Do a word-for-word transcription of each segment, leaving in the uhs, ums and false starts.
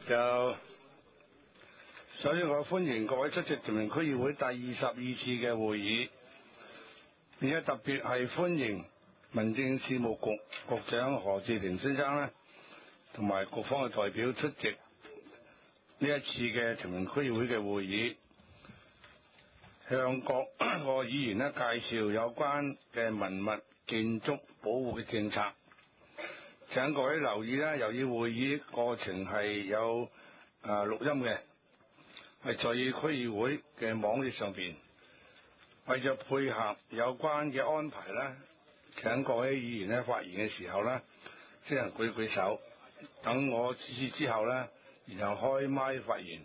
就首先我歡迎各位出席屯門區議會第二十二次嘅會議，並且特別係歡迎民政事務局局長何志廉先生咧，同埋局方嘅代表出席呢一次嘅屯門區議會嘅會議，向各個議員咧介紹有關嘅文物建築保護嘅政策。請各位留意啦，由於會議過程係有啊錄音嘅，係在區議會嘅網頁上邊。為咗配合有關嘅安排咧，請各位議員咧發言嘅時候咧，即係舉舉手，等我指示之後咧，然後開麥發言。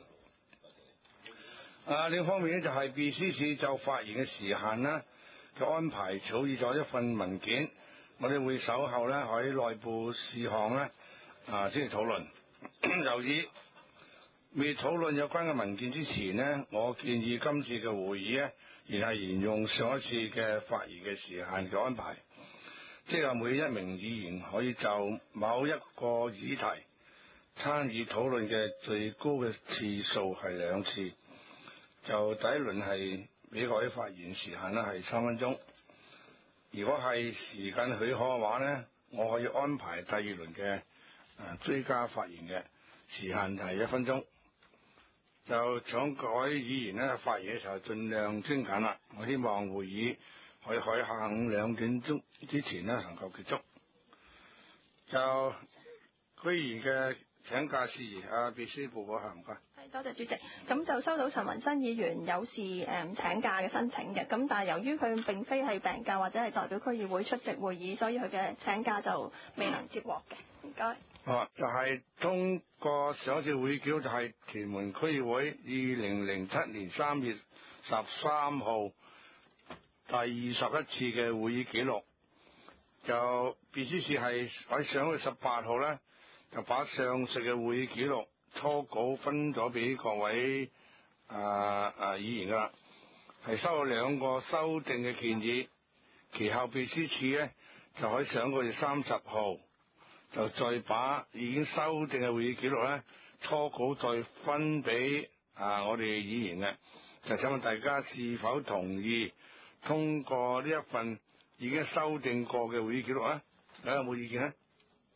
啊，另一方面咧就係秘書處就發言嘅時限咧嘅安排，草擬咗一份文件。我哋會稍後咧喺內部事項咧啊先至討論。由於未討論有關嘅文件之前呢，我建議今次嘅會議咧，仍係沿用上一次嘅發言嘅時限嘅安排，即係每一名議員可以就某一個議題參與討論嘅最高嘅次數係兩次。就第一輪係俾各位發言時限咧係三分鐘。如果係時間許可嘅話呢，我可以安排第二輪嘅誒追加發言嘅時限係一分鐘。就請各位議員咧發言嘅時候盡量精簡啦。我希望會議可以喺下午兩點鐘之前咧能夠結束。就區議員嘅請假事宜，啊，秘書部嗰下唔該。 係，多謝主席。咁就收到陳雲新議員有事誒、嗯、請假嘅申請嘅，咁但係由於佢並非係病假或者係代表區議會出席會議，所以佢嘅請假就未能接獲嘅。唔該。 啊，就係、是、通過上一次會議記錄，就係屯門區議會二零零七年三月十三號第二十一次嘅會議記錄。就秘書處係喺上個月十八號咧，就把上述嘅會議記錄初稿分咗俾各位啊啊議員噶啦，係收到兩個修訂嘅建議。其後秘書處咧就喺上個月三十號就再把已經修訂嘅會議記錄咧初稿再分俾啊我哋議員嘅，就請問大家是否同意通過呢一份已經修訂過嘅會議記錄啊？大家有冇意見咧？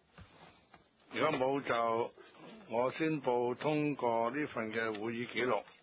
如果冇就我宣布通過呢份嘅會議記錄。